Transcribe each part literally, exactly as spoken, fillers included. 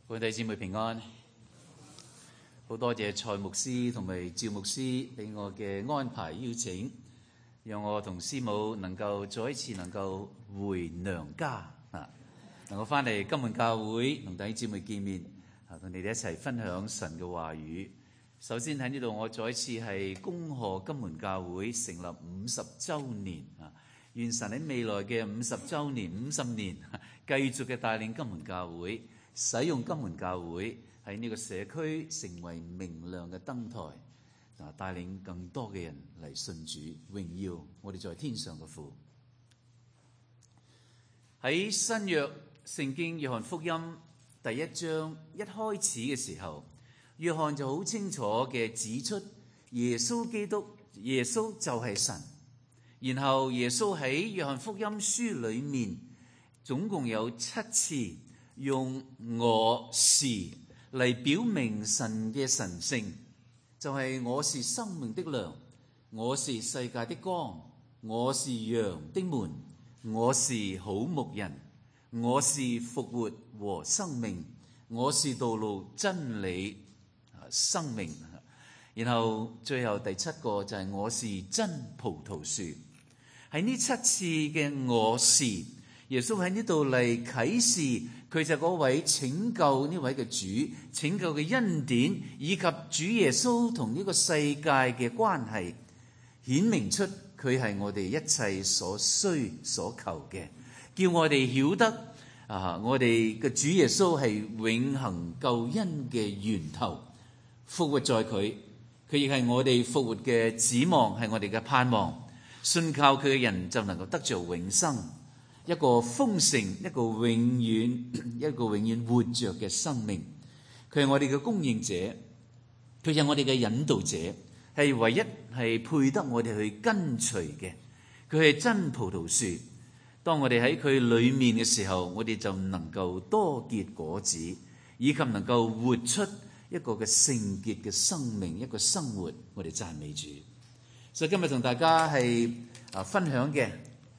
各位弟兄姊妹平安，好多謝蔡牧師同埋趙牧師俾我嘅安排邀請，讓我同師母能夠再一次能夠回娘家啊，能夠翻嚟金門教會同弟兄姊妹見面啊，同你哋一齊分享神嘅話語。首先喺呢度，我再一次係恭賀金門教會成立五十週年啊！願神喺未來嘅五十週年、五十年繼續嘅帶領金門教會，使用金門教會喺呢個社區成為明亮嘅燈台，啊，帶領更多嘅人嚟信主，榮耀我哋在天上嘅父。喺新約聖經約翰福音第一章一開始嘅時候，約翰就好清楚嘅指出耶穌基督，耶穌就係神。然後耶穌喺約翰福音書裏面總共有七次用我是嚟表明神嘅神性，就係我是生命的糧，我是世界的光，我是羊的門，我是好牧人，我是復活和生命，我是道路真理生命。然後最後第七個就係我是真葡萄樹。喺呢七次嘅我是，耶穌喺呢度嚟啟示佢就嗰位拯救呢位嘅主，拯救嘅恩典，以及主耶穌同呢個世界嘅關係，顯明出佢係我哋一切所需所求嘅，叫我哋曉得啊，我哋嘅主耶穌係永恆救恩嘅源頭，復活在佢，佢亦係我哋復活嘅指望，係我哋嘅盼望。信靠佢嘅人就能夠得着永生，一個豐盛，一個永遠，一個永遠活着嘅生命。佢係我哋嘅供應者，佢係我哋嘅引導者，係唯一係配得我哋去跟隨嘅。佢係真葡萄樹，當我哋喺佢裏面嘅時候，我哋就能夠多結果子，以及能夠活出一個嘅聖潔嘅生命，一個生活。我哋讚美主。所以今日同大家係啊分享嘅，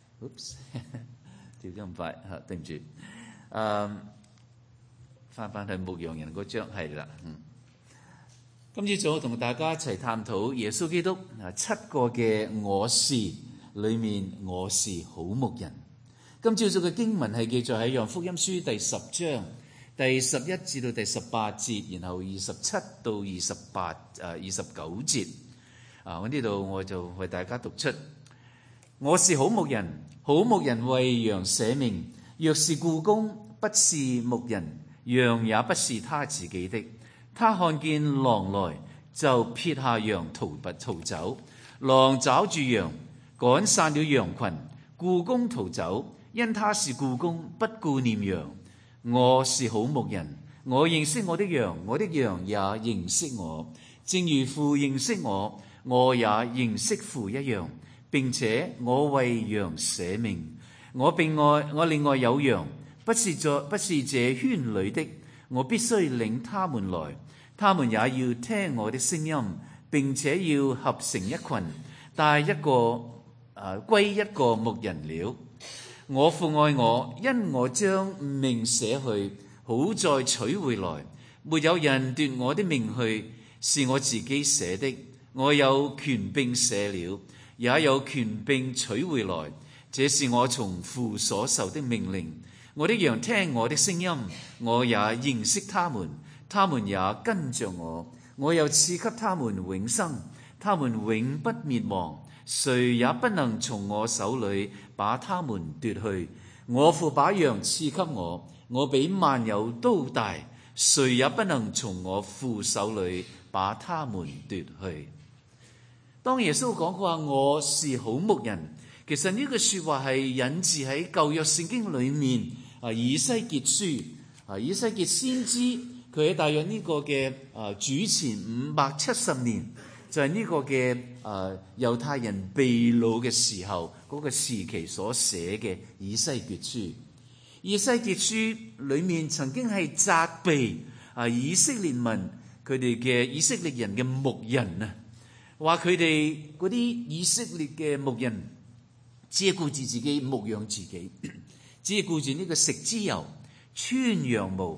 跳得咁快嚇，對唔住。誒，翻返去牧羊人嗰章係啦，嗯。今朝早同大家一齊探討耶穌基督啊七個嘅我是裏面，我是好牧人。今朝早嘅經文係記載喺《約翰福音書》第十章第十一至到第十八節，然後二十七到二十八誒二十九節。啊！我呢度我就為大家讀出：我是好牧人，好牧人為羊捨命。若是僱工不是牧人，羊也不是他自己的。他看見狼來，就撇下羊逃拔逃走。狼抓住羊，趕散了羊群。僱工逃走，因他是僱工，不顧念羊。我是好牧人，我認識我的羊，我的羊也認識我，正如父認識我，我也認識父一樣，並且我為羊捨命。我並外我另外有羊，不是在不是這圈裏的，我必須領他們來，他們也要聽我的聲音，並且要合成一群，帶一個誒、呃、歸一個牧人了。我父愛我，因我將命捨去，好再取回來。沒有人奪我的命去，是我自己捨的。我有權柄捨了，也有權柄取回來，這是我從父所受的命令。我的羊聽我的聲音，我也認識他們，他們也跟着我。我又賜給他們永生，他們永不滅亡，誰也不能從我手裏把他們奪去。我父把羊賜給我，我比萬有都大，誰也不能從我父手裏把他們奪去。當耶穌講話我是好牧人，其實呢句說話係引自喺舊約聖經裏面啊，以西結書啊，以西結先知佢喺大約呢個嘅啊主前五百七十年，就係、是、呢個嘅啊猶太人被擄嘅時候嗰、那個時期所寫嘅以西結書。以西結書裏面曾經係責備啊以色列民佢哋嘅以色列人嘅牧人啊。話佢哋嗰啲以色列嘅牧人只係顧住自己牧養自己，只係顧住呢個食脂油、穿羊毛，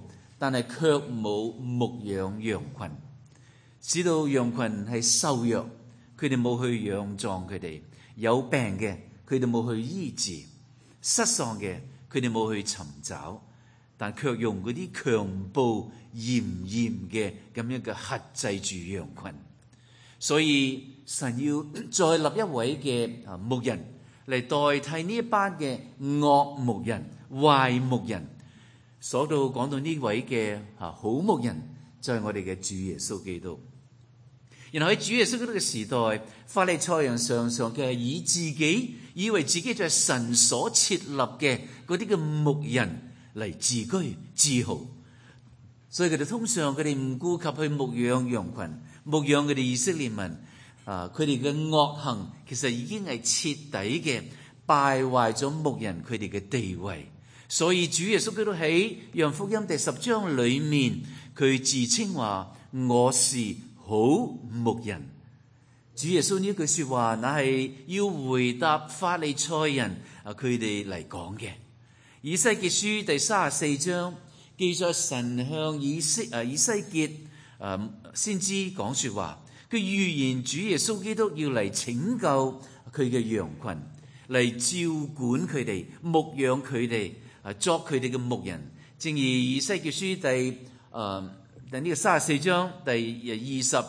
但係卻冇牧養羊群，使到羊群係瘦弱，佢哋冇去養壯佢哋；有病嘅，佢哋冇去醫治；失喪嘅，佢哋冇去尋找，但卻用嗰啲強暴嚴嚴嘅咁樣嘅轄制住羊群。所以神要再立一位嘅牧人嚟代替呢一班嘅惡牧人、壞牧人。所到講到呢位嘅好牧人，就係我哋嘅主耶穌基督。然後喺主耶穌基督嘅時代，法利賽人常常嘅係以自己以為自己就係神所設立嘅嗰啲嘅牧人嚟自居自豪，所以佢哋通常佢哋唔顧及去牧養羊群，牧養佢哋以色列民。啊，佢哋嘅惡行其實已經係徹底嘅敗壞咗牧人佢哋嘅地位。所以主耶穌基督喺約翰福音第十章裏面，佢自稱話我是好牧人。主耶穌呢句說話，乃係要回答法利賽人啊佢哋嚟講嘅。以西結書第三十四章記載神向以西啊以西結啊先知講說話，佢預言主耶穌基督要嚟拯救佢嘅羊群，嚟照管佢哋，牧養佢哋。啊，作佢哋嘅牧人，正如以西結書第誒第呢個三十四章第二十，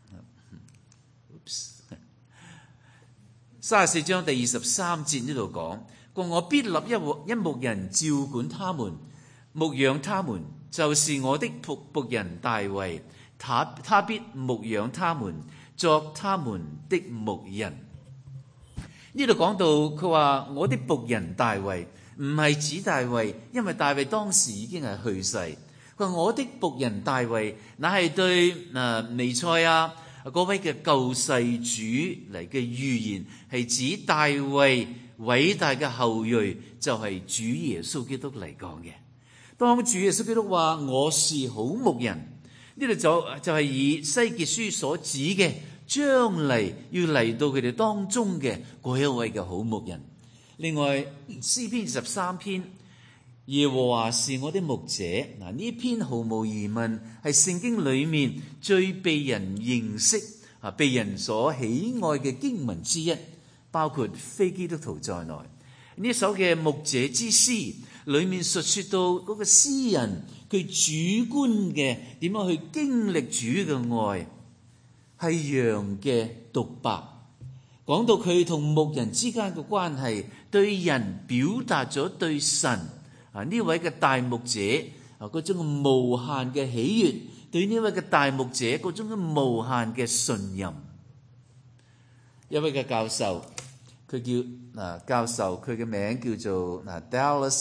三十四章第二十三節呢度講：過我必立一牧一牧人照管他們，牧養他們，就是我的僕僕人大衛，他他必牧養他們，作他們的牧人。呢度講到佢話我的僕人大衛。唔係指大衛，因為大衛當時已經係去世。佢話我的僕人大衛，乃係對誒彌賽亞嗰位嘅救世主嚟嘅預言，係指大衛偉大嘅後裔就係主耶穌基督嚟講嘅。當主耶穌基督話我是好牧人，呢度就就係以西結書所指嘅將嚟要嚟到佢哋當中嘅嗰一位嘅好牧人。另外詩篇二十三篇，耶和華是我的牧者。嗱，呢篇毫無疑問係聖經裏面最被人認識啊，被人所喜愛嘅經文之一，包括非基督徒在內。呢首嘅牧者之詩裏面述說到嗰個詩人佢主觀嘅點樣去經歷主嘅愛，係羊嘅獨白，講到佢同牧人之間嘅關係，對人表達咗對神啊呢位嘅大牧者啊嗰種無限嘅喜悅，對呢位嘅大牧者嗰種無限嘅信任。一位嘅教授，佢叫嗱教授，佢嘅名叫做嗱 Dallas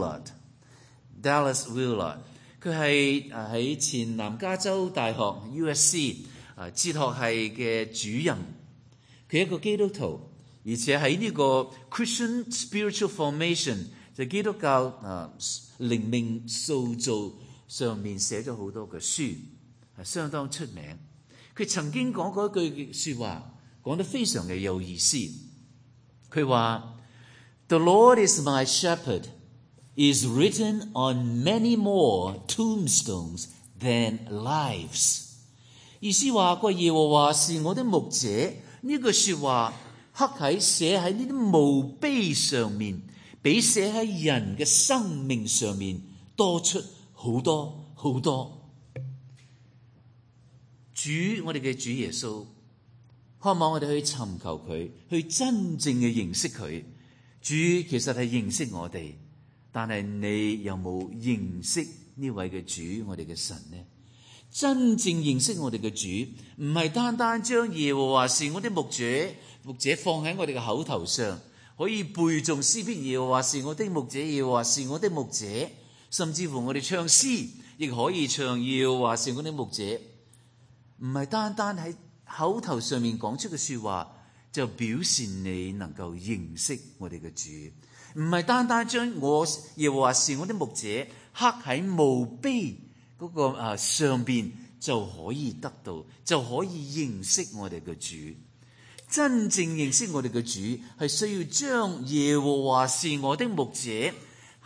Willard，Dallas Willard， 佢係啊喺前南加州大學 U S C 啊哲學系嘅主任，佢係一個基督徒。而且喺呢個 Christian Spiritual Formation 就基督教啊靈命塑造上面寫咗好多嘅書，係相當出名。佢曾經講過一句說話，講得非常嘅有意思。佢話 The Lord is my shepherd is written on many more tombstones than lives。意思話個耶和華是我的牧者，呢句說話刻喺寫喺呢啲墓碑上面，比寫喺人嘅生命上面多出好多好多。主，我哋嘅主耶穌，渴望我哋去尋求佢，去真正嘅認識佢。主其實係認識我哋，但係你有冇認識呢位嘅主，我哋嘅神呢？真正認識我哋嘅主，唔係單單將耶和華是我的牧者牧者放喺我哋嘅口頭上，可以背誦詩篇，耶和華是我的牧者，耶和華是我的牧者，甚至乎我哋唱詩亦可以唱耶和華是我的牧者。唔係單單喺口頭上面講出嘅說話，就表示你能夠認識我哋嘅主。唔係單單將我耶和華是我的牧者刻喺墓碑嗰個啊上邊就可以得到，就可以認識我哋嘅主。真正認識我哋嘅主，係需要將耶和華是我的牧者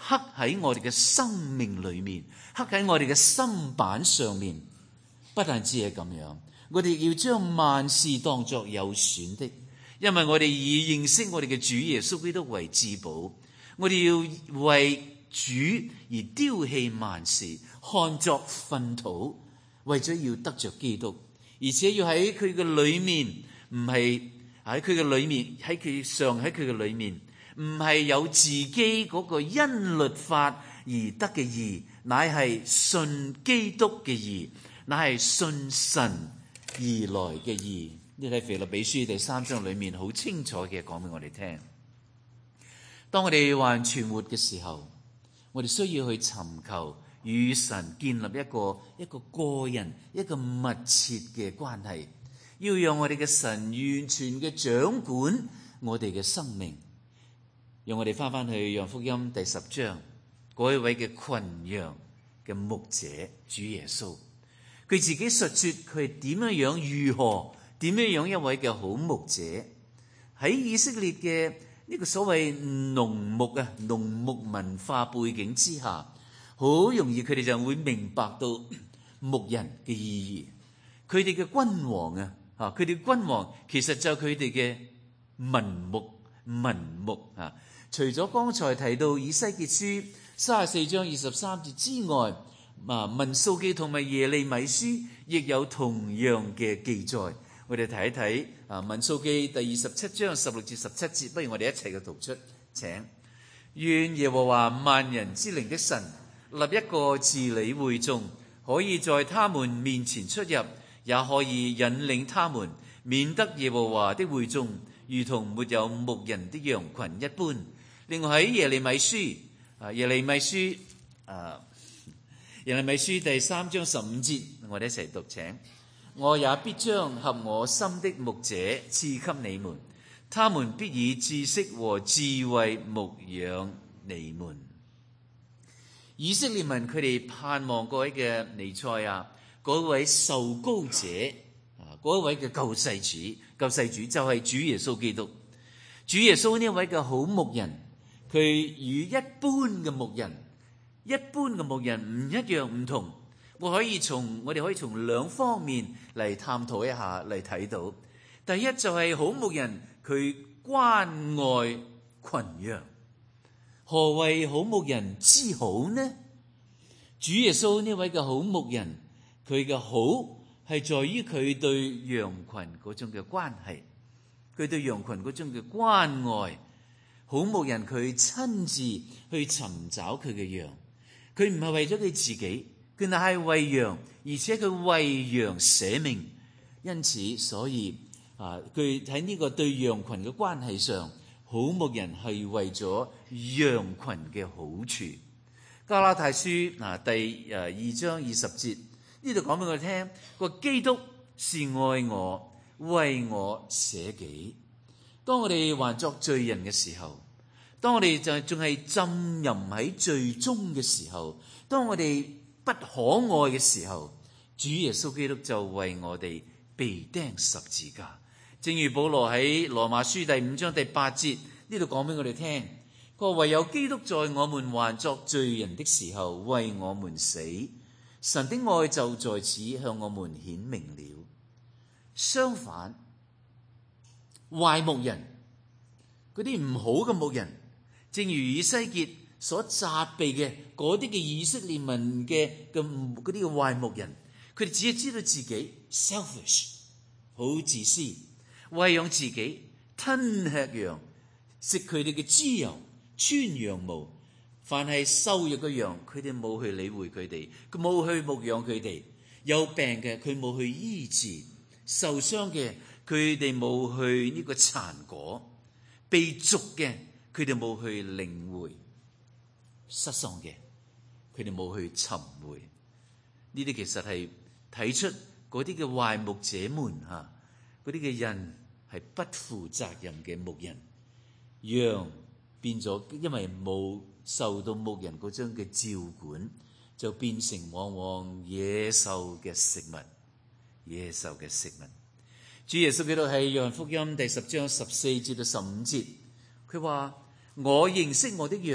刻喺我哋嘅生命裏面，刻喺我哋嘅心板上面。不但只係咁樣，我哋要將萬事當作有損的，因為我哋以認識我哋嘅主耶穌基督為至寶。我哋要為主而丟棄萬事，看作糞土，為咗要得着基督，而且要喺佢嘅裏面，唔係喺佢嘅裏面，喺佢上喺佢嘅裏面，唔係有自己嗰個因律法而得嘅義，乃係信基督嘅義，乃係信神而來嘅義。呢睇腓立比書第三章裏面好清楚嘅講俾我哋聽。當我哋還存活嘅時候，我哋需要去尋求與神建立一個一個個人一個密切嘅關係，要讓我哋嘅神完全嘅掌管我哋嘅生命。讓我哋翻翻去約翰福音第十章，嗰一位嘅群羊嘅牧者主耶穌，佢自己述說佢係點樣樣，如何點樣樣一位嘅好牧者。喺以色列嘅呢個所謂農牧啊農牧文化背景之下，好容易佢哋就會明白到牧人嘅意義。佢哋嘅君王啊，吓佢哋君王其實就係佢哋嘅民牧民牧啊。除咗剛才提到以西結書三十四章二十三節之外，啊民數記同埋耶利米書亦有同樣嘅記載。我哋睇一睇啊民數記第二十七章十六至十七節，不如我哋一齊嘅讀出，請。願耶和華萬人之靈的神立一個治理會眾，可以在他們面前出入，也可以引領他們，免得耶和華的會眾如同沒有牧人的羊群一般。另外喺耶利米書啊耶利米書啊耶利米書第三章十五節，我哋一齊讀，請。我也必將合我心的牧者賜給你們，他們必以知識和智慧牧養你們。以色列民佢哋盼望嗰位嘅彌賽亞，嗰位受膏者啊，嗰位嘅救世主，救世主就係主耶穌基督。主耶穌呢位嘅好牧人，佢與一般嘅牧人，一般嘅牧人唔一樣唔同。我可以從我哋可以從兩方面嚟探討一下嚟睇到。第一就係好牧人佢關愛群羊。何謂好牧人之好呢？主耶穌呢位嘅好牧人，佢嘅好係在於佢對羊群嗰種嘅關係，佢對羊群嗰種嘅關愛。好牧人佢親自去尋找佢嘅羊，佢唔係為咗佢自己，佢乃係為羊，而且佢為羊捨命。因此所以啊，佢喺呢個對羊群嘅關係上，好牧人係為咗羊群嘅好處。加拉太書嗱第誒二章二十節呢度講俾我聽，個基督是愛我，為我捨己。當我哋還作罪人嘅時候，當我哋就仲係浸淫喺罪中嘅時候，當我哋不可愛嘅時候，主耶穌基督就為我哋被釘十字架。正如保羅喺羅馬書第五章第八節呢度講俾我哋聽，佢話唯有基督在我們還作罪人的時候為我們死，神的愛就在此向我們顯明了。相反，壞牧人，嗰啲唔好嘅牧人，正如以西結所責備嘅嗰啲嘅以色列民嘅嘅嗰啲嘅壞牧人，佢哋只係知道自己 selfish， 好自私，餵養自己，吞吃羊，食佢哋嘅脂油，穿羊毛。凡係瘦弱嘅羊，佢哋冇去理會佢哋，佢冇去牧養佢哋。有病嘅佢冇去醫治，受傷嘅佢哋冇去呢個殘果，被逐嘅佢哋冇去領會，失喪嘅佢哋冇去尋回。呢啲其實係睇出嗰啲嘅壞牧者們吓，嗰啲嘅人係不負責任嘅牧人。羊變咗，因為冇受到牧人嗰種嘅照管，就變成往往野獸嘅食物，野獸嘅食物。主耶穌基督喺約翰福音第十章十四節到十五節，佢話：我認識我的羊，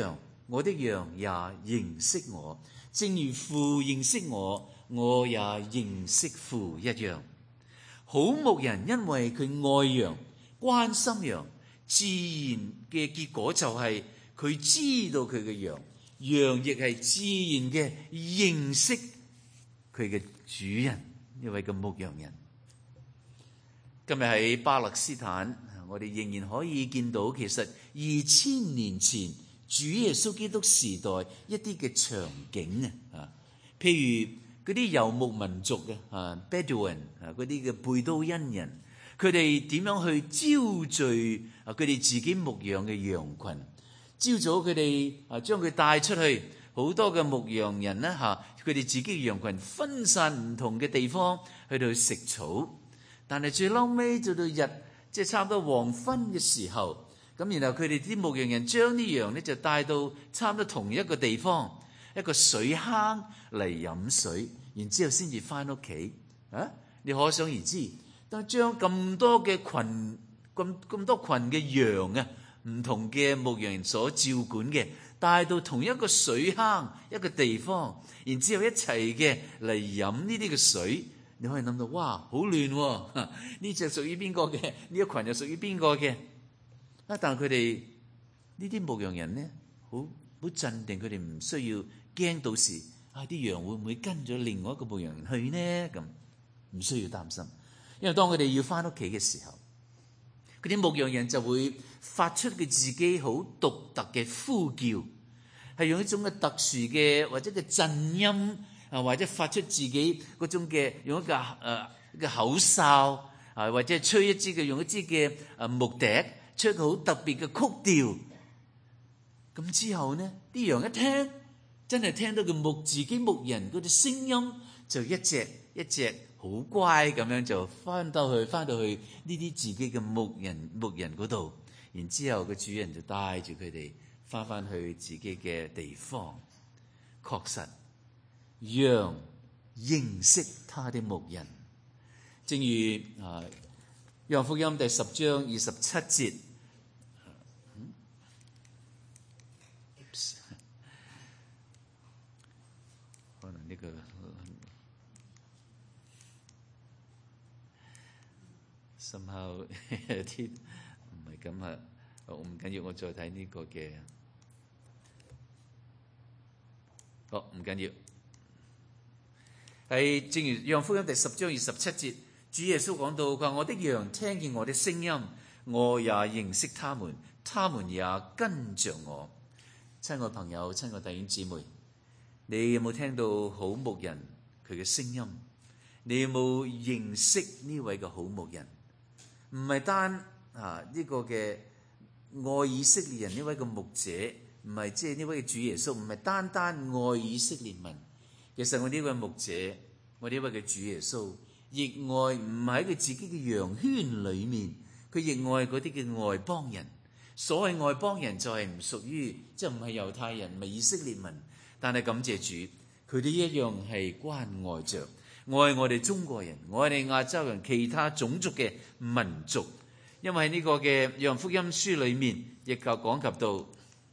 我的羊也認識我，正如父認識我，我也認識父一樣。好牧人因為佢愛羊、關心羊，自然嘅結果就係佢知道佢嘅羊，羊亦係自然嘅認識佢嘅主人，呢位嘅牧羊人。今日喺巴勒斯坦，我哋仍然可以見到其實二千年前主耶穌基督時代一啲嘅場景啊，譬如嗰啲遊牧民族嘅啊 Bedouin 啊，嗰啲嘅貝都因人，佢哋點樣去招聚啊佢哋自己牧養嘅羊群？朝早佢哋啊將佢帶出去，好多嘅牧羊人咧嚇，佢哋自己嘅羊群分散唔同嘅地方去到食草，但係最嬲尾到到日即係差唔多黃昏嘅時候，咁然後佢哋啲牧羊人將啲羊咧就帶到差唔多同一個地方，一個水坑嚟飲水，然之後先至翻屋企啊！你可想而知，當將咁多嘅群咁咁多群嘅羊啊，唔同嘅牧羊人所照管嘅，帶到同一個水坑一個地方，然之後一齊嘅嚟飲呢啲嘅水，你可以諗到哇，好亂喎！呢隻屬於邊個嘅？呢一群又屬於邊個嘅？啊！但係佢哋呢啲牧羊人咧，好好鎮定，佢哋唔需要驚到時啊啲羊會唔會跟咗另外一個牧羊人去呢？咁唔需要擔心，因為當佢哋要翻屋企嘅時候，嗰啲牧羊人就會發出佢自己好獨特嘅呼叫，係用一種嘅特殊嘅或者嘅震音啊，或者發出自己嗰種嘅用一個誒嘅口哨啊，或者吹一支嘅用一支嘅誒木笛，出一個好特別嘅曲調。咁之後呢，啲羊一聽，真係聽到佢牧自己牧人嗰啲聲音，就一隻一隻好乖咁樣就翻到去翻到去呢啲自己嘅牧人牧人嗰度，然之後個主人就帶住佢哋翻翻去自己嘅地方。確實，羊認識他的牧人，正如啊《約翰福音》第十章二十七節。可能呢個somehow有啲唔係咁啊！我唔緊要，我再睇呢個嘅。哦，唔緊要。係正如《約翰福音》第十章二十七節，主耶穌講到：佢話我的羊聽見我的聲音，我也認識他們，他們也跟着我。親愛朋友，親愛弟兄姊妹，你有冇聽到好牧人佢嘅聲音？你有冇認識呢位嘅好牧人？唔係單啊呢個嘅愛以色列人呢位嘅牧者，唔係即係呢位嘅主耶穌，唔係單單愛以色列民。其實我呢位牧者，我呢位嘅主耶穌，亦愛唔係喺佢自己嘅羊圈裏面，佢亦愛嗰啲嘅外邦人。所謂外邦人就係唔屬於，即係唔係猶太人，唔係以色列民。但係感謝主，佢哋一樣係關愛着，愛我哋中國人，愛我哋亞洲人，其他種族嘅民族。因為喺呢個嘅約翰福音書裏面，亦就講及到，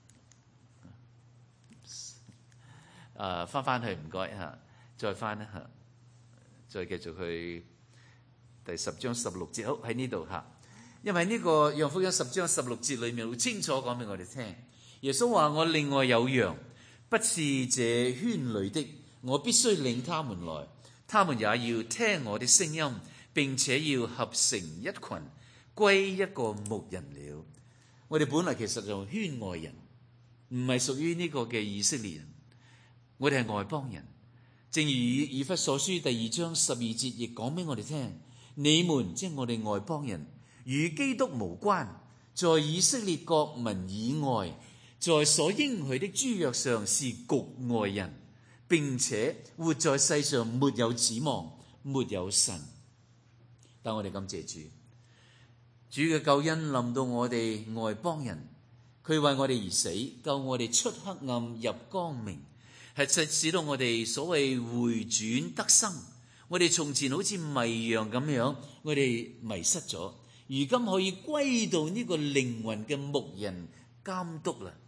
誒翻翻去唔該嚇，再翻一下，再繼續去第十章十六節。好，喺呢度嚇。因為呢個約翰福音十章十六節裏面好清楚講俾我哋聽，耶穌話：我另外有羊，不是這圈裏的，我必須領他們來，他們也要聽我的聲音，並且要合成一群，歸一個牧人了。我哋本來其實就圈外人，唔係屬於呢個嘅以色列人，我哋係外邦人。正如以弗所書第二章十二節亦講俾我哋聽，你們即係我哋外邦人，與基督無關，在以色列國民以外，在所應許的諸約上是局外人，並且活在世上沒有指望，沒有神。但我哋感謝主，主嘅救恩臨到我哋外邦人，佢為我哋而死，救我哋出黑暗入光明，係使使到我哋所謂回轉得生。我哋從前好似迷羊咁樣，我哋迷失咗，如今可以歸到呢個靈魂嘅牧人監督啦。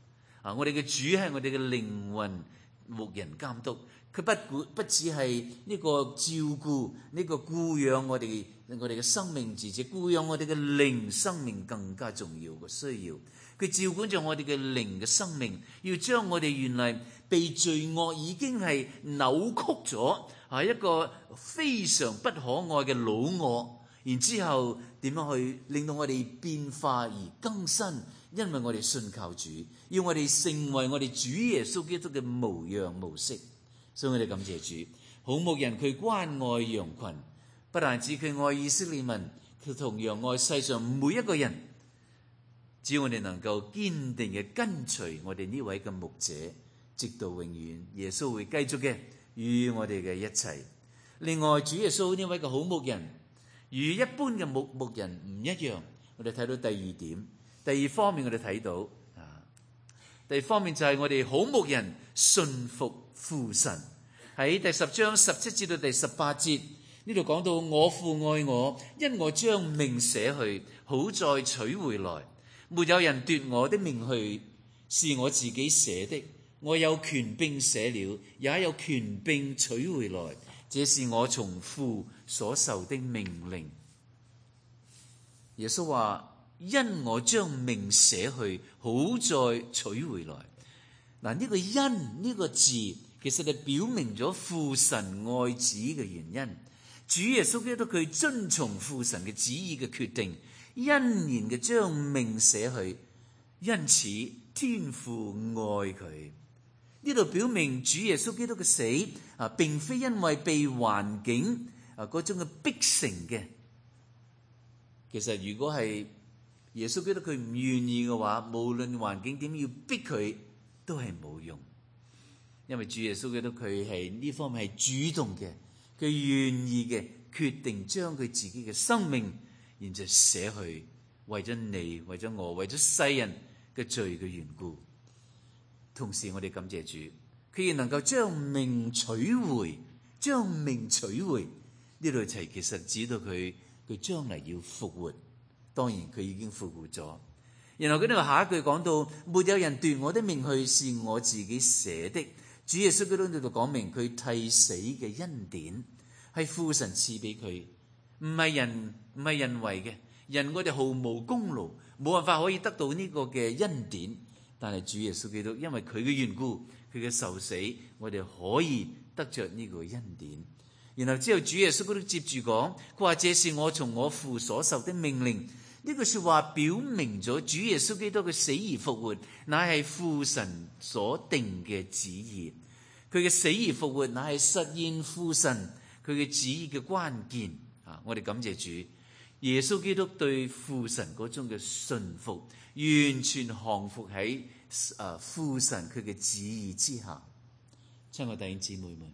啊，我哋嘅主係我哋嘅靈魂牧人監督，佢不管不只係呢個照顧呢個顧養我哋我哋嘅生命，而且顧養我哋嘅靈生命更加重要嘅需要。佢照管咗我哋嘅靈嘅生命，要將我哋原來被罪惡已經係扭曲咗，係一個非常不可愛嘅老我，然之後點樣去令到我哋變化而更新，因為我哋信靠主，要我哋成為我哋主耶穌基督嘅模樣模式。所以我哋感謝主，好牧人佢關愛羊群，不但止佢愛以色列民，佢同樣愛世上每一個人。只要我哋能夠堅定嘅跟隨我哋呢位嘅牧者，直到永遠，耶穌會繼續嘅與我哋嘅一齊。另外，主耶穌呢位嘅好牧人，與一般嘅牧牧人唔一樣。我哋睇到第二點，第二方面我哋睇到啊，第二方面就係我哋好牧人順服父神。喺第十章十七至到第十八節呢度講到，我父愛我，因我將命捨去，好再取回來。沒有人奪我的命去，是我自己捨的。我有權柄捨了，也有權柄取回來。這是我從父所受的命令。耶穌話：因我將命捨去，好再取回來。嗱，呢個因呢個字，其實係表明咗父神愛子嘅原因。主耶穌基督佢遵從父神嘅旨意嘅決定，欣然嘅將命捨去，因此天父愛佢。呢度表明主耶穌基督嘅死啊，並非因為被環境啊嗰種嘅逼成嘅。其實如果係耶穌基督佢唔願意嘅話，無論環境點要逼佢，都係冇用。因為主耶穌基督佢係呢方面係主動嘅，佢願意嘅決定將佢自己嘅生命，然後捨去，為咗你，為咗我，為咗世人嘅罪嘅緣故。同時我哋感謝主，佢亦能夠將命取回，將命取回。呢度就係其實指到佢佢將嚟要復活。當然佢已經復活咗。然後佢呢度下一句講到，沒有人奪我的命去，是我自己捨的。主耶穌基督呢度講明佢替死嘅恩典係父神賜俾佢，唔係人唔係人為嘅。人我哋毫無功勞，冇辦法可以得到呢個嘅恩典。但係主耶穌基督因為佢嘅緣故，佢嘅受死，我哋可以得着呢個恩典。然後之後主耶穌基督接住講，佢話這是我從我父所受的命令。呢句說話表明咗主耶穌基督嘅死而復活，乃係父神所定嘅旨意。佢嘅死而復活，乃係實現父神佢嘅旨意嘅關鍵。啊，我哋感謝主，耶穌基督對父神嗰種嘅順服，完全降服喺啊父神佢嘅旨意之下。親愛弟兄姊妹們，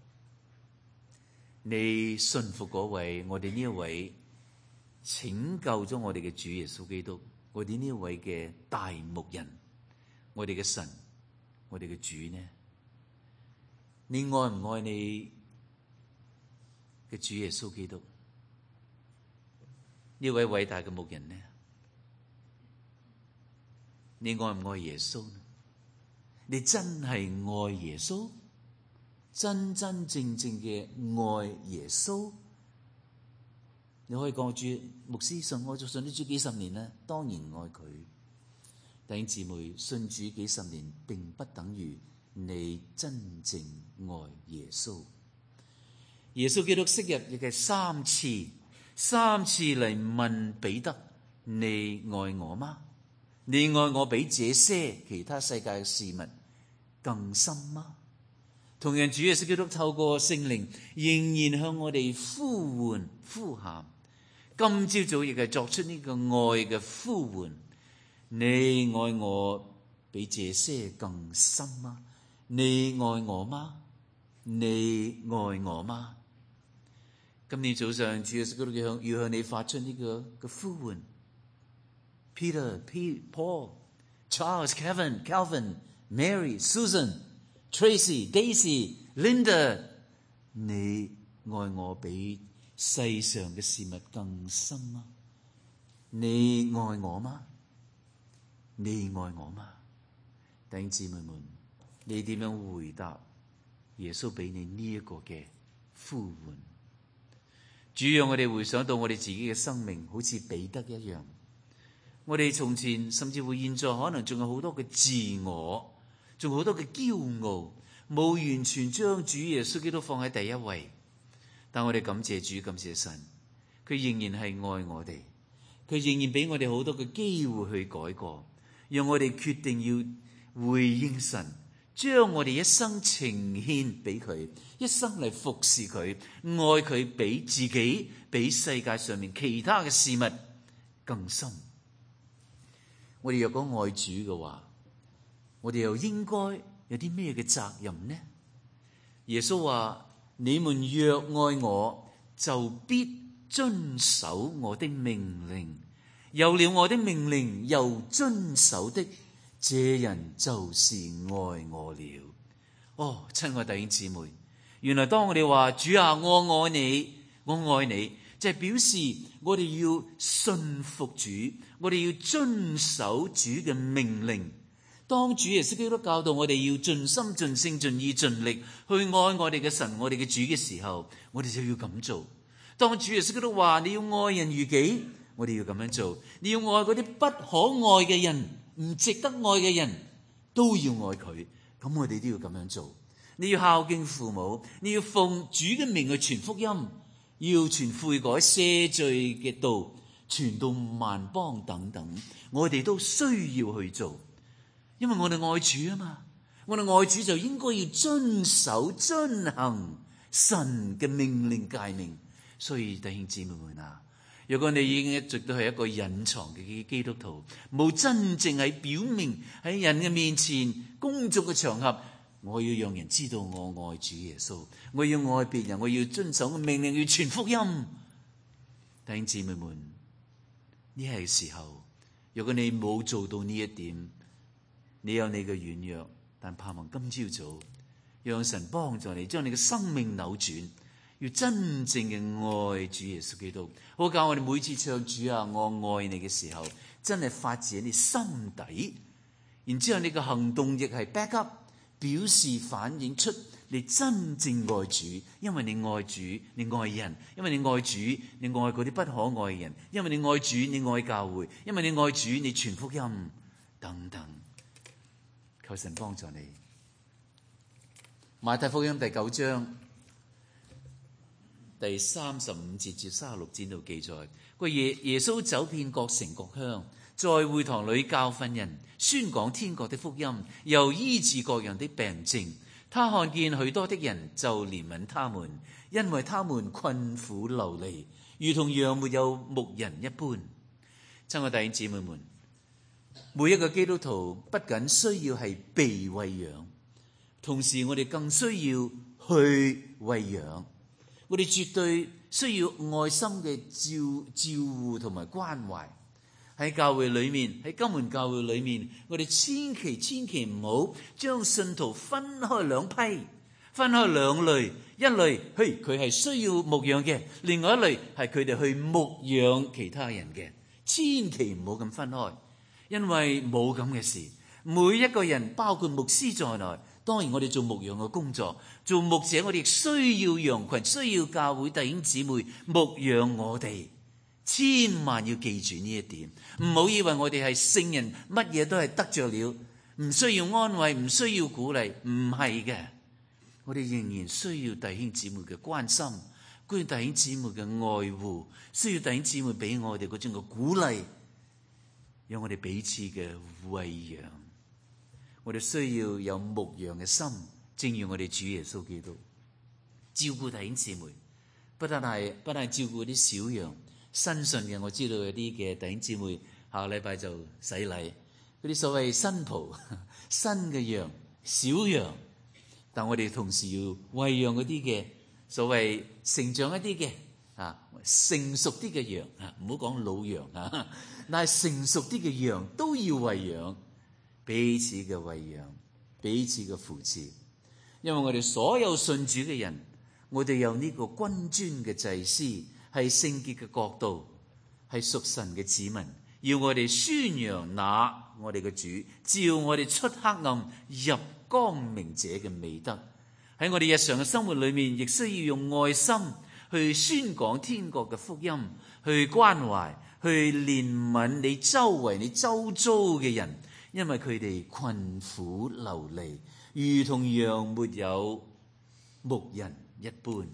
你順服嗰位，我哋呢一位拯救咗我哋嘅主耶穌基督，我哋呢一位嘅大牧人，我哋嘅神，我哋嘅主呢？你愛唔愛你嘅主耶穌基督呢位偉大嘅牧人呢？你愛唔愛耶穌呢？你真係愛耶穌，真真正正嘅愛耶穌？你可以講住牧師信我就信咗主幾十年啦，當然愛佢。弟兄姊妹，信主幾十年並不等於你真正愛耶穌。耶穌基督昔日亦係三次三次嚟問彼得：你愛我嗎？你愛我比這些其他世界嘅事物更深嗎？同樣主耶穌基督透過聖靈仍然向我哋呼喚呼喊。今朝早亦係作出呢個愛嘅呼喚：你愛我比這些更深嗎？你愛我嗎？你愛我嗎？今天早上主耶穌基督要向要向你發出呢個嘅呼喚。Peter, Pete, Paul, Charles, Kevin, Calvin, Mary, Susan, Tracy, Daisy, Linda， 你愛我比世上嘅事物更深嗎？你愛我嗎？你愛我嗎？ 弟兄姊妹們，你點樣回答耶穌俾你呢一個嘅呼喚？主讓我哋回想到我哋自己嘅生命，好似彼得一樣。我哋從前甚至乎現在可能仲有好多嘅自我，仲有好多嘅驕傲，冇完全將主耶穌基督放喺第一位。但我哋感謝主，感謝神，佢仍然係愛我哋，佢仍然俾我哋好多嘅機會去改過，讓我哋決定要回應神，將我哋一生呈獻俾佢，一生嚟服侍佢，愛佢比自己比世界上面其他嘅事物更深。我哋若果愛主嘅話，我哋又應該有啲咩嘅責任呢？耶穌話：你們若愛我，就必遵守我的命令。有了我的命令又遵守的，這人就是愛我了。哦，親愛弟兄姊妹，原來當我哋話主啊，我愛你，我愛你，就係表示我哋要信服主，我哋要遵守主嘅命令。當主耶穌基督教導我哋要盡心盡性盡意盡力去愛我哋嘅神，我哋嘅主嘅時候，我哋就要咁做。當主耶穌基督話你要愛人如己，我哋要咁樣做。你要愛嗰啲不可愛嘅人，唔值得愛嘅人，都要愛佢。咁我哋都要咁樣做。你要孝敬父母，你要奉主嘅名去傳福音，要傳悔改赦罪嘅道，傳到萬邦等等，我哋都需要去做。因為我哋愛主啊嘛，我哋愛主就應該要遵守遵行神嘅命令誡命。所以弟兄姊妹們啊，如果你已經一直都係一個隱藏嘅基督徒，冇真正喺表明喺人嘅面前公眾嘅場合，我要讓人知道我愛主耶穌，我要愛別人，我要遵守個命令，要傳福音。弟兄姊妹們，呢係時候，如果你冇做到呢一點，你有你嘅軟弱，但盼望今朝早讓神幫助你，將你嘅生命扭轉，要真正嘅愛主耶穌基督。好教我哋每次唱主啊我愛你嘅時候，真係發自你心底，然之後你嘅行動亦係 back up， 表示反映出你真正愛主，因為你愛主，你愛人，因為你愛主，你愛嗰啲不可愛嘅人，因為你愛主，你愛教會，因為你愛主，你傳福音等等。求神幫助你。馬太福音第九章第三十五節至三十六節度記載，個耶耶穌走遍各城各鄉，在會堂裏教訓人，宣講天國的福音，又醫治各樣的病症。他看見許多的人，就憐憫他們，因為他們困苦流離，如同羊沒有牧人一般。親愛弟兄姊妹們，每一個基督徒不僅需要係被餵養，同時我哋更需要去餵養。我哋絕對需要愛心嘅照照顧同埋關懷。喺教會裏面，喺金門教會裏面，我哋千祈千祈唔好將信徒分開兩批，分開兩類。一類，嘿，佢係需要牧養嘅；另外一類係佢哋去牧養其他人嘅。千祈唔好咁分開，因為冇咁嘅事。每一個人，包括牧師在內，當然我哋做牧養嘅工作，做牧者，我哋亦需要羊群，需要教會弟兄姊妹牧養我哋。千萬要記住呢一點，唔好以為我哋係聖人，乜嘢都係得着了，唔需要安慰，唔需要鼓勵，唔係嘅。我哋仍然需要弟兄姊妹嘅關心，需要弟兄姊妹嘅愛護，需要弟兄姊妹俾我哋嗰種嘅鼓勵，讓我哋彼此嘅餵養。我哋需要有牧羊嘅心，正如我哋主耶穌基督照顧弟兄姊妹，不但係不但係照顧啲小羊。新信嘅，我知道有啲嘅弟兄姊妹下個禮拜就洗禮，嗰啲所謂新袍、新嘅羊、小羊，但我哋同時要餵養嗰啲嘅所謂成長一啲嘅啊成熟啲嘅羊啊，唔好講老羊啊，但係成熟啲嘅羊都要餵養，彼此嘅餵養，彼此嘅扶持。因為我哋所有信主嘅人，我哋有呢個君尊嘅祭司。係聖潔嘅國度，係屬神嘅子民，要我哋宣揚那我哋嘅主，照我哋出黑暗入光明者嘅美德。喺我哋日常嘅生活裏面，亦需要用愛心去宣講天國嘅福音，去關懷，去憐憫你周圍你周遭嘅人，因為佢哋困苦流離，如同羊沒有牧人一般。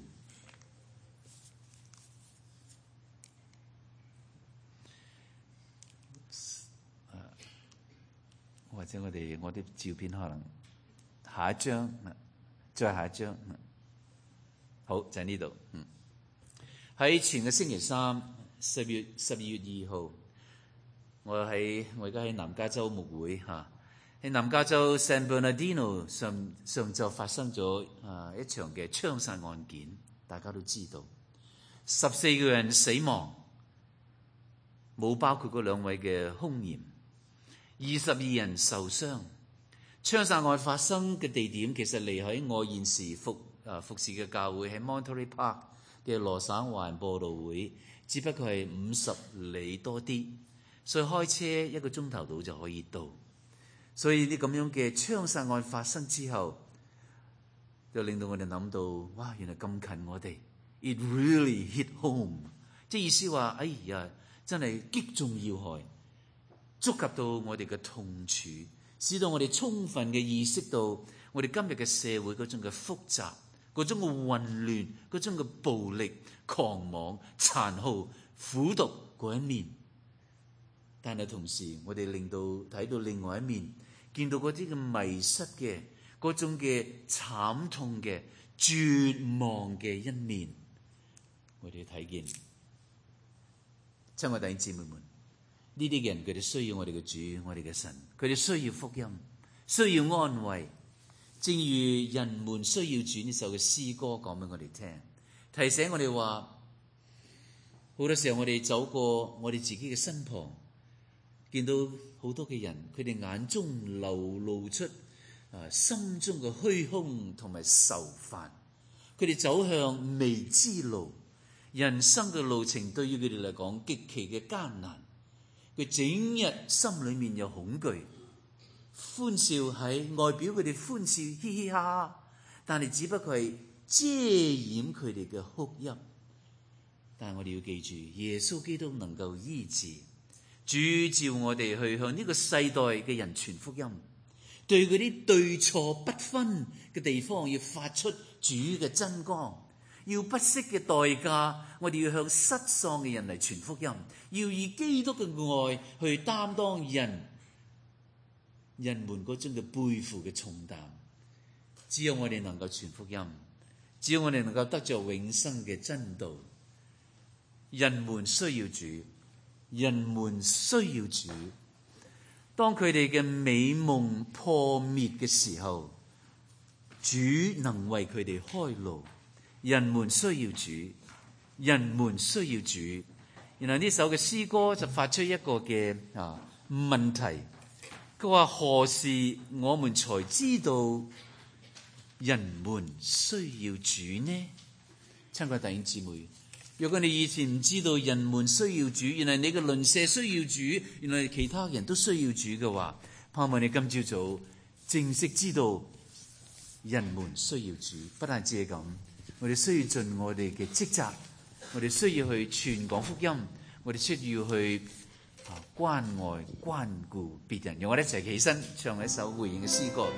或者我哋我啲照片可能下一張，再下一張，好就喺呢度。嗯，喺前個星期三，十月十二月二號，我喺我而家喺南加州牧會嚇，喺南加州 San Bernardino 上上晝發生咗啊一場嘅槍殺案件，大家都知道，十四個人死亡，冇包括嗰兩位嘅兇嫌。二十二人受傷，槍殺案發生嘅地點其實離喺我現時服啊服侍嘅教會喺 Monterey Park 嘅羅省華人佈道會，只不過係五十里多啲，所以開車一個鐘頭到就可以到。所以啲咁樣嘅槍殺案發生之後，就令到我哋諗到，哇！原來咁近我哋 ，it really hit home， 即係意思話，哎呀，真係擊中要害。觸及到我哋嘅痛處，使到我哋充分嘅意識到我哋今日嘅社會嗰種嘅複雜、嗰種嘅混亂、嗰種嘅暴力、狂妄、殘酷、苦毒嗰一面。但係同時，我哋令到睇到另外一面，見到嗰啲嘅迷失嘅、嗰種嘅慘痛嘅、絕望嘅一面，我哋睇見。親愛弟兄姊妹們，呢啲嘅人，佢哋需要我哋嘅主，我哋嘅神，佢哋需要福音，需要安慰。正如人們需要主呢首嘅詩歌講俾我哋聽，提醒我哋話，好多時候我哋走過我哋自己嘅身旁，見到好多嘅人，佢哋眼中流露出啊心中嘅虛空同埋愁煩，佢哋走向未知路，人生嘅路程對於佢哋嚟講極其嘅艱難。佢整日心裏面有恐懼，歡笑喺外表，佢哋歡笑嘻嘻哈哈，但係只不過係遮掩佢哋嘅哭泣。但係我哋要記住，耶穌基督能夠醫治，主召我哋去向呢個世代嘅人傳福音，對嗰啲對錯不分嘅地方要發出主嘅真光。要不惜嘅代價，我哋要向失喪嘅人嚟傳福音，要以基督嘅愛去擔當人人們嗰種嘅背負嘅重擔。只有我哋能夠傳福音，只有我哋能夠得着永生嘅真道。人們需要主，人們需要主。當佢哋嘅美夢破滅嘅時候，主能為佢哋開路。人們需要主，人們需要主。然後呢首嘅詩歌就發出一個嘅啊問題，佢話何時我們才知道人們需要主呢？親愛弟兄姊妹，如果你以前唔知道人們需要主，原來你嘅鄰舍需要主，原來其他人都需要主嘅話，盼望你今朝早正式知道人們需要主。不但只係咁，我哋需要盡我哋嘅職責，我哋需要去傳講福音，我哋需要去啊關愛關顧別人。讓我哋一齊起身唱一首回應嘅詩歌。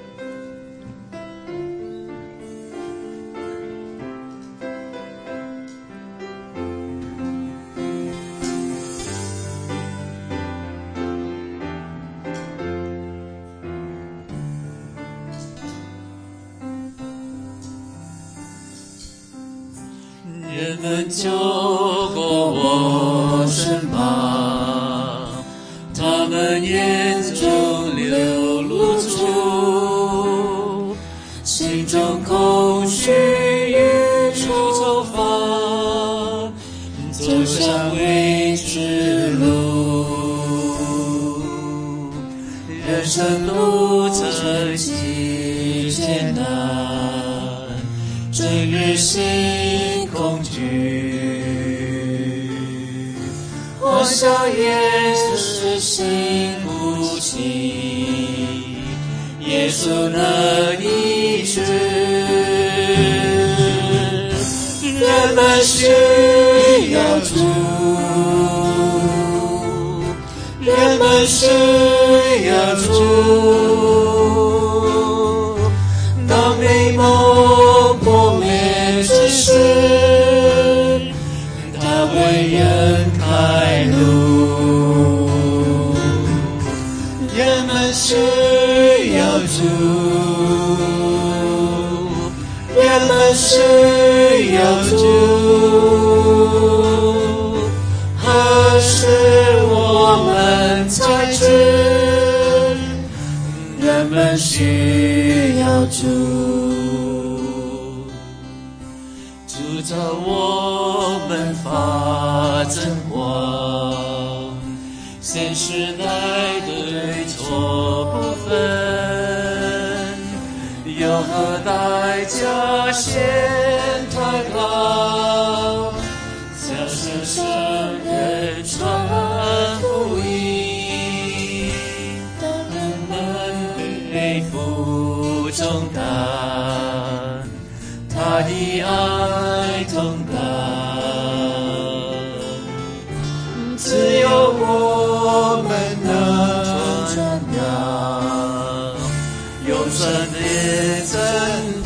人們走過我身旁，他們眼中流露出心中空虛與愁煩，走上未知路，人生路程極艱難，整日心恐懼，我想也是辛苦起，耶穌那醫治，人們需要主，人們需要主，當美夢破滅之時，他為人開路。人們需要主，人們需要主，何時我們才知人們需要主？主造我們發真光，現時代對錯不分，有何代價顯太高，叫世上人傳福音，人們背負重擔，他的愛同擔，只有我們能傳揚永生的真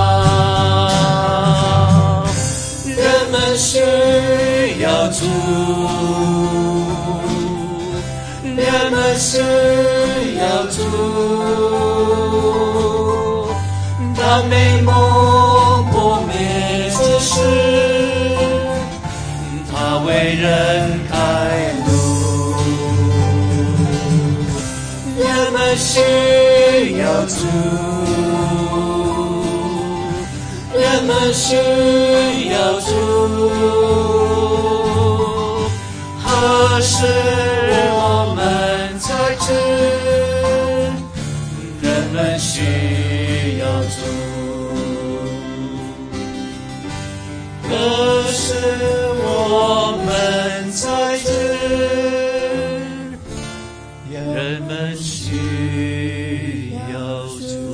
道。人們需要主，人們需要主，當美夢破滅之時，他為人開路。人們需要主，人們需要主，何時我們才知人們需要主？何時我們才知人們需要主？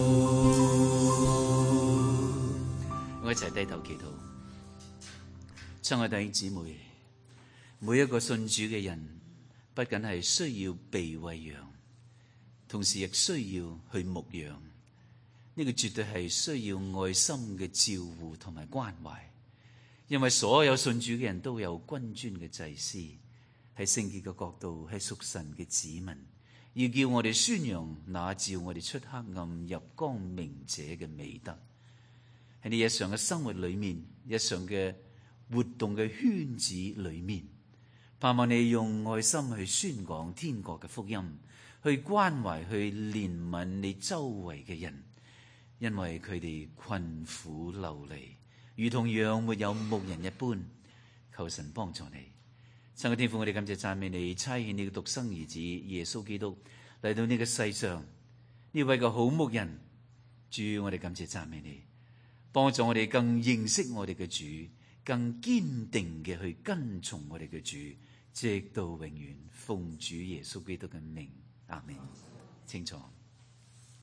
我一齊低頭祈禱。親愛弟兄姊妹，每一個信主嘅人，不僅係需要被餵養，同時亦需要去牧養。呢個絕對係需要愛心嘅照顧同埋關懷。因為所有信主嘅人都有君尊嘅祭司，係聖潔嘅國度，係屬神嘅子民，要叫我哋宣揚那召我哋出黑暗入光明者嘅美德。喺你日常嘅生活裏面，日常嘅活動嘅圈子裏面，盼望你用愛心去宣講天國嘅福音，去關懷去憐憫你周圍嘅人，因為佢哋困苦流離，如同羊沒有牧人一般。求神幫助你。親愛的天父，我哋感謝讚美你，差遣你嘅獨生兒子耶穌基督嚟到呢個世上，呢位嘅好牧人。主，我哋感謝讚美你，幫助我哋更認識我哋嘅主，更堅定嘅去跟從我哋嘅主，直到永遠。奉主耶穌基督嘅名，阿們。清楚。